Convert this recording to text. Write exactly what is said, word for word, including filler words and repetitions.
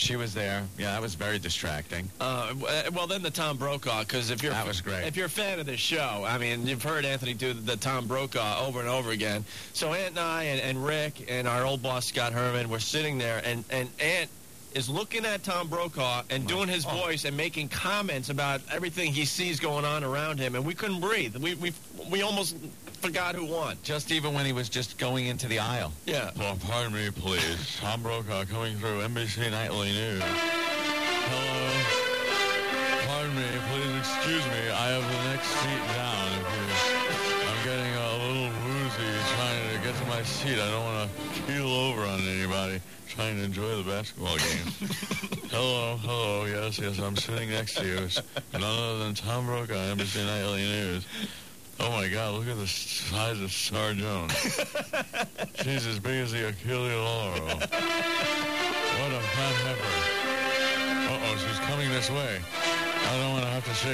she was there. Yeah, that was very distracting. Uh, well, then the Tom Brokaw, because if you're that was great. If you're a fan of this show, I mean, you've heard Anthony do the Tom Brokaw over and over again. So Ant and I and, and Rick and our old boss Scott Herman were sitting there, and and Ant is looking at Tom Brokaw and doing his oh. voice and making comments about everything he sees going on around him, and we couldn't breathe. We we we almost forgot who won. Just even when he was just going into the aisle. Yeah. Well, pardon me, please. Tom Brokaw coming through N B C Nightly News. Hello. Pardon me, please excuse me. I have the next seat down. If you, I'm getting a little woozy trying to get to my seat. I don't want to keel over on anybody trying to enjoy the basketball game. Hello, hello, yes, yes, I'm sitting next to you. None other than Tom Brokaw, N B C Nightly News. Oh, my God, look at the size of Star Jones. She's as big as the Achille Lauro. What a fat heifer. Uh-oh, she's coming this way. I don't want to have to shake